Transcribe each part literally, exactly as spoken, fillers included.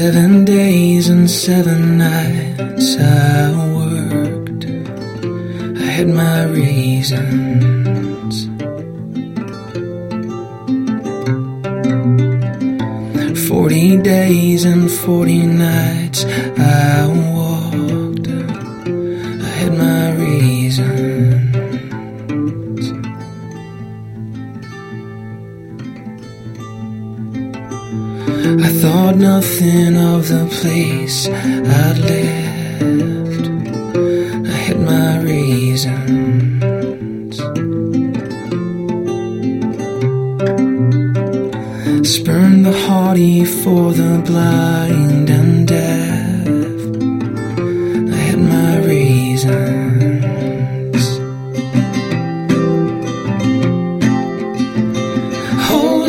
Seven days and seven nights I worked. I had my reasons. Forty days and forty nights I walked. I had my reasons. I thought nothing of the place I'd left. I had my reasons. Spurned the haughty for the blind and deaf. I had my reasons. Hold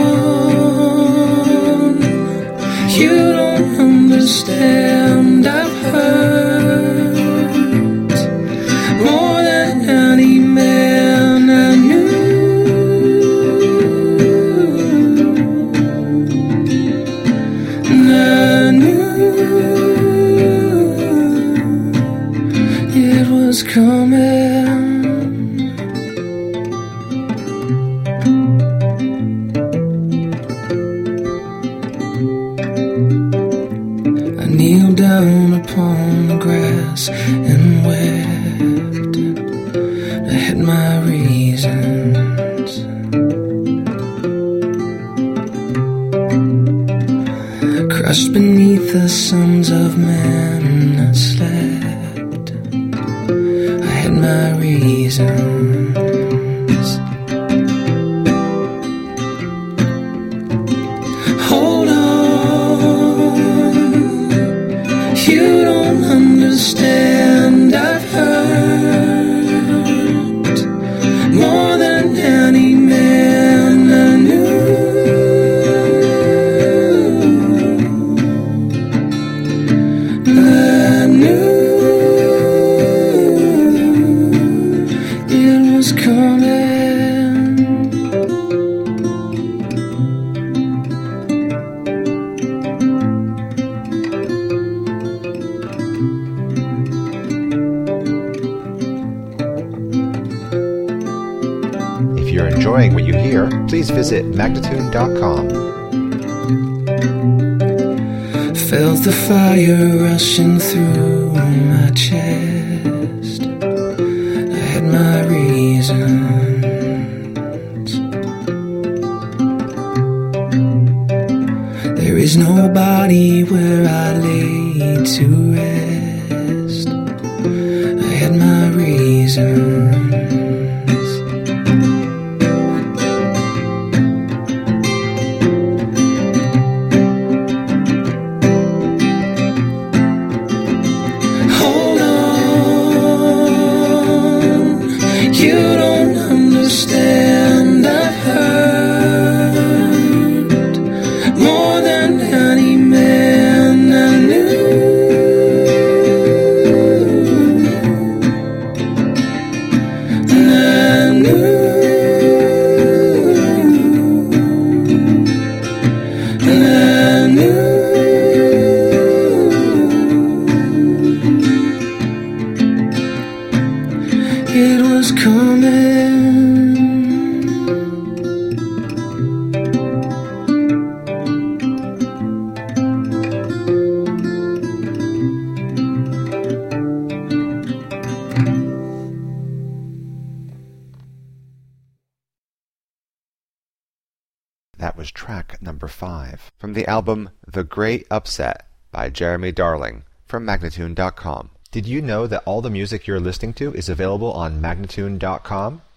on, you don't understand. I've hurt more than any man I knew. And I knew it was coming. I kneeled down upon the grass and wept. I had my reasons. Crushed beneath the sons of men that slept. I had my reasons. Hold on, you don't understand. I've hurt more than any man I knew. And I knew it was coming. If you're enjoying what you hear, please visit magnatune dot com. Felt the fire rushing through my chest. I had my reasons. There is nobody where I lay to rest. I had my reasons. Hold on, you don't understand. I've hurt more than any man I knew. And I knew, and I knew it was coming. That was track number five from the album The Great Upset by Jeremy Darling from magnatune dot com. Did you know that all the music you're listening to is available on magnatune dot com?